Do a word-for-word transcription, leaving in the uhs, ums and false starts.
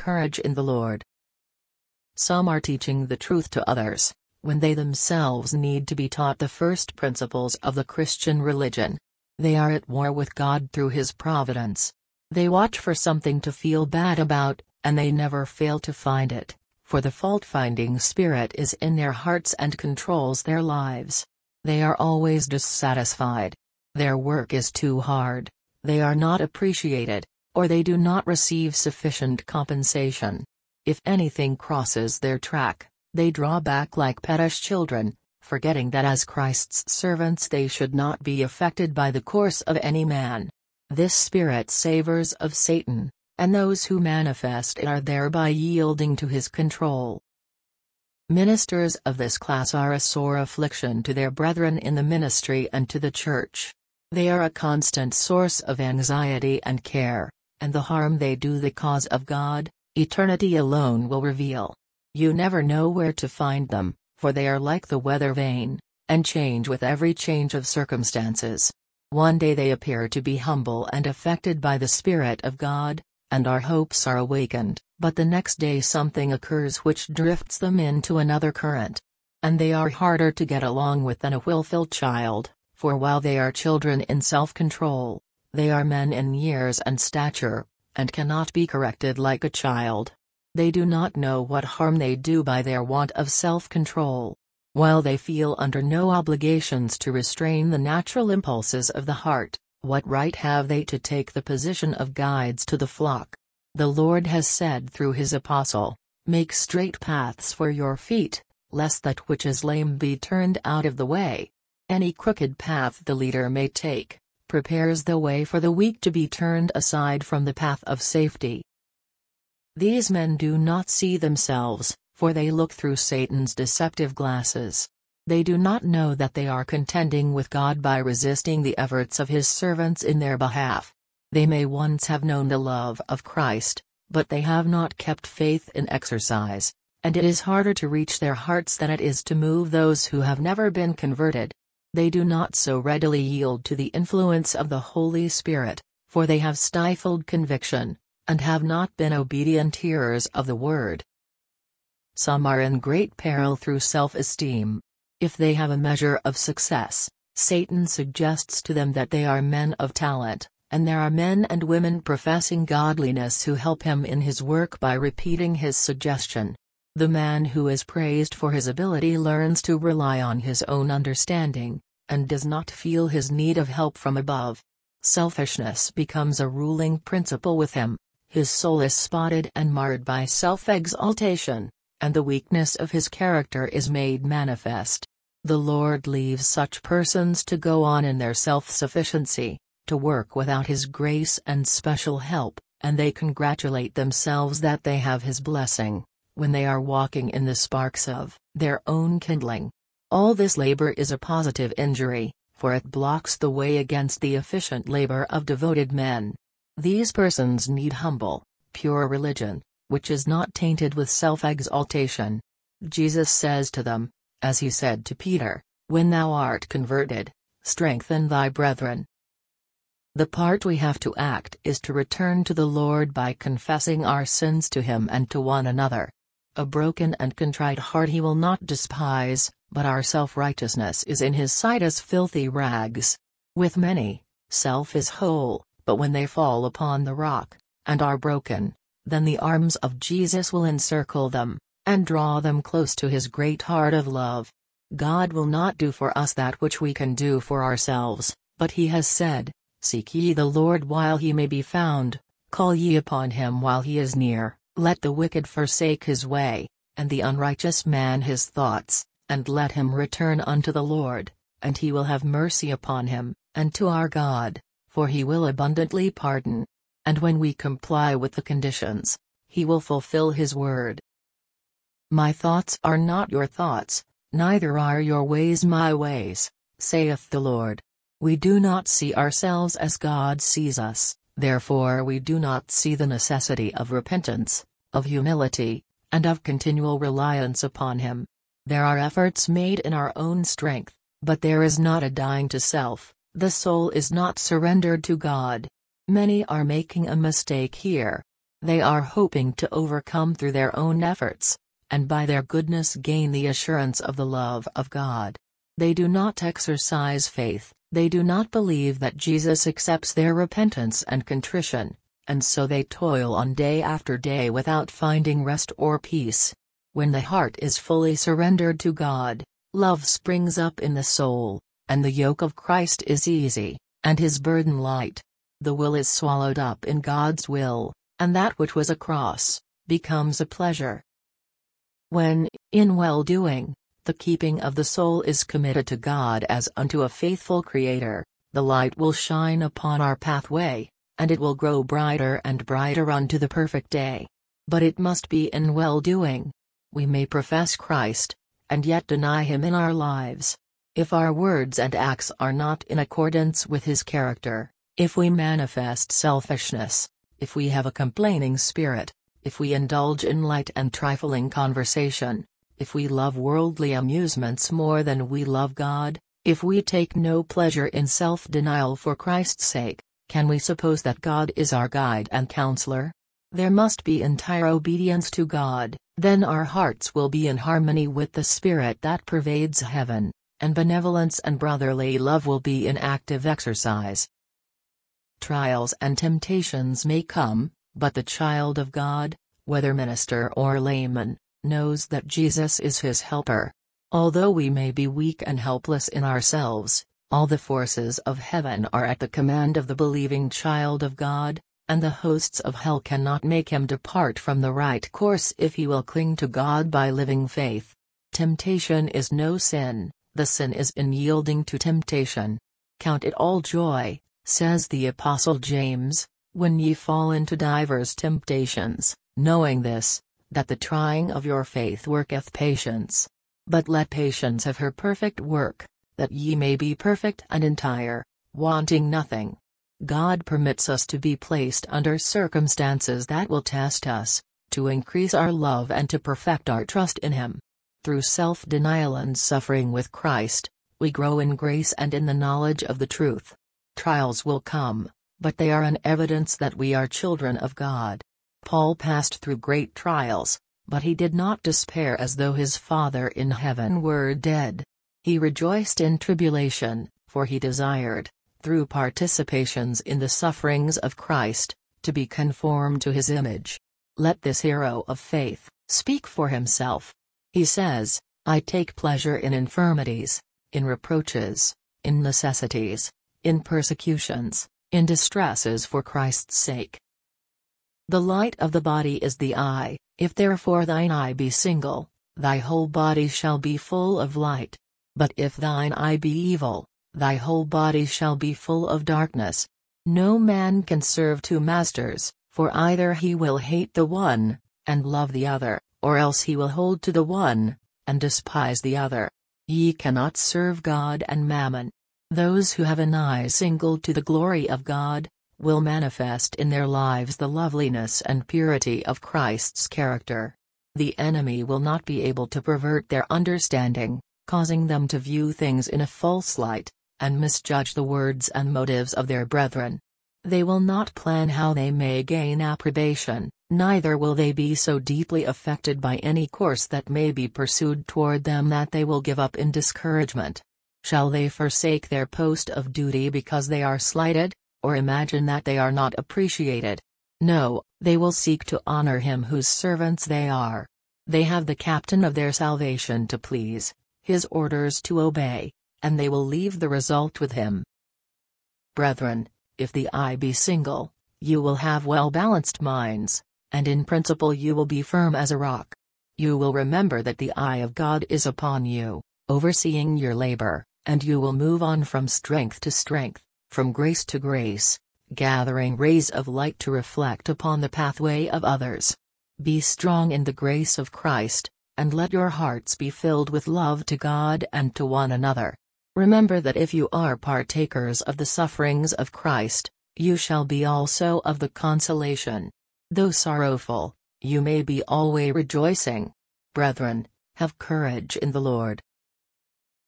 courage in the Lord. Some are teaching the truth to others, when they themselves need to be taught the first principles of the Christian religion. They are at war with God through His providence. They watch for something to feel bad about, and they never fail to find it, for the fault-finding spirit is in their hearts and controls their lives. They are always dissatisfied. Their work is too hard, they are not appreciated, or they do not receive sufficient compensation. If anything crosses their track, they draw back like pettish children, forgetting that as Christ's servants they should not be affected by the course of any man. This spirit savors of Satan, and those who manifest it are thereby yielding to his control. Ministers of this class are a sore affliction to their brethren in the ministry and to the church. They are a constant source of anxiety and care, and the harm they do the cause of God, eternity alone will reveal. You never know where to find them, for they are like the weather vane, and change with every change of circumstances. One day they appear to be humble and affected by the Spirit of God, and our hopes are awakened, but the next day something occurs which drifts them into another current. And they are harder to get along with than a willful child, for while they are children in self-control, they are men in years and stature, and cannot be corrected like a child. They do not know what harm they do by their want of self-control. While they feel under no obligations to restrain the natural impulses of the heart, what right have they to take the position of guides to the flock? The Lord has said through His apostle, "Make straight paths for your feet, lest that which is lame be turned out of the way." Any crooked path the leader may take, prepares the way for the weak to be turned aside from the path of safety. These men do not see themselves, for they look through Satan's deceptive glasses. They do not know that they are contending with God by resisting the efforts of His servants in their behalf. They may once have known the love of Christ, but they have not kept faith in exercise, and it is harder to reach their hearts than it is to move those who have never been converted. They do not so readily yield to the influence of the Holy Spirit, for they have stifled conviction, and have not been obedient hearers of the word. Some are in great peril through self-esteem. If they have a measure of success, Satan suggests to them that they are men of talent, and there are men and women professing godliness who help him in his work by repeating his suggestion. The man who is praised for his ability learns to rely on his own understanding, and does not feel his need of help from above. Selfishness becomes a ruling principle with him, his soul is spotted and marred by self-exaltation, and the weakness of his character is made manifest. The Lord leaves such persons to go on in their self-sufficiency, to work without His grace and special help, and they congratulate themselves that they have His blessing, when they are walking in the sparks of their own kindling. All this labor is a positive injury, for it blocks the way against the efficient labor of devoted men. These persons need humble, pure religion, which is not tainted with self-exaltation. Jesus says to them, as He said to Peter, "When thou art converted, strengthen thy brethren." The part we have to act is to return to the Lord by confessing our sins to Him and to one another. A broken and contrite heart He will not despise, but our self-righteousness is in His sight as filthy rags. With many, self is whole, but when they fall upon the rock, and are broken, then the arms of Jesus will encircle them, and draw them close to His great heart of love. God will not do for us that which we can do for ourselves, but He has said, "Seek ye the Lord while He may be found, call ye upon Him while He is near. Let the wicked forsake his way, and the unrighteous man his thoughts, and let him return unto the Lord, and He will have mercy upon him, and to our God, for He will abundantly pardon." And when we comply with the conditions, He will fulfill His word. "My thoughts are not your thoughts, neither are your ways my ways, saith the Lord." We do not see ourselves as God sees us, therefore we do not see the necessity of repentance, of humility, and of continual reliance upon Him. There are efforts made in our own strength, but there is not a dying to self, the soul is not surrendered to God. Many are making a mistake here. They are hoping to overcome through their own efforts, and by their goodness gain the assurance of the love of God. They do not exercise faith, they do not believe that Jesus accepts their repentance and contrition, and so they toil on day after day without finding rest or peace. When the heart is fully surrendered to God, love springs up in the soul, and the yoke of Christ is easy, and his burden light. The will is swallowed up in God's will, and that which was a cross becomes a pleasure. When, in well-doing, the keeping of the soul is committed to God as unto a faithful Creator, the light will shine upon our pathway, and it will grow brighter and brighter unto the perfect day. But it must be in well-doing. We may profess Christ, and yet deny Him in our lives. If our words and acts are not in accordance with His character, if we manifest selfishness, if we have a complaining spirit, if we indulge in light and trifling conversation, if we love worldly amusements more than we love God, if we take no pleasure in self-denial for Christ's sake, can we suppose that God is our guide and counselor? There must be entire obedience to God, then our hearts will be in harmony with the Spirit that pervades heaven, and benevolence and brotherly love will be in active exercise. Trials and temptations may come, but the child of God, whether minister or layman, knows that Jesus is his helper. Although we may be weak and helpless in ourselves, all the forces of heaven are at the command of the believing child of God, and the hosts of hell cannot make him depart from the right course if he will cling to God by living faith. Temptation is no sin, the sin is in yielding to temptation. Count it all joy, says the Apostle James, when ye fall into divers temptations, knowing this, that the trying of your faith worketh patience. But let patience have her perfect work, that ye may be perfect and entire, wanting nothing. God permits us to be placed under circumstances that will test us, to increase our love and to perfect our trust in Him. Through self-denial and suffering with Christ, we grow in grace and in the knowledge of the truth. Trials will come, but they are an evidence that we are children of God. Paul passed through great trials, but he did not despair as though his Father in heaven were dead. He rejoiced in tribulation, for he desired, through participations in the sufferings of Christ, to be conformed to his image. Let this hero of faith speak for himself. He says, I take pleasure in infirmities, in reproaches, in necessities, in persecutions, in distresses for Christ's sake. The light of the body is the eye, if therefore thine eye be single, thy whole body shall be full of light. But if thine eye be evil, thy whole body shall be full of darkness. No man can serve two masters, for either he will hate the one, and love the other, or else he will hold to the one, and despise the other. Ye cannot serve God and mammon. Those who have an eye single to the glory of God, will manifest in their lives the loveliness and purity of Christ's character. The enemy will not be able to pervert their understanding, causing them to view things in a false light, and misjudge the words and motives of their brethren. They will not plan how they may gain approbation, neither will they be so deeply affected by any course that may be pursued toward them that they will give up in discouragement. Shall they forsake their post of duty because they are slighted, or imagine that they are not appreciated? No, they will seek to honor him whose servants they are. They have the captain of their salvation to please, his orders to obey, and they will leave the result with him. Brethren, if the eye be single, you will have well-balanced minds, and in principle you will be firm as a rock. You will remember that the eye of God is upon you, overseeing your labor, and you will move on from strength to strength, from grace to grace, gathering rays of light to reflect upon the pathway of others. Be strong in the grace of Christ, and let your hearts be filled with love to God and to one another. Remember that if you are partakers of the sufferings of Christ, you shall be also of the consolation. Though sorrowful, you may be always rejoicing. Brethren, have courage in the Lord.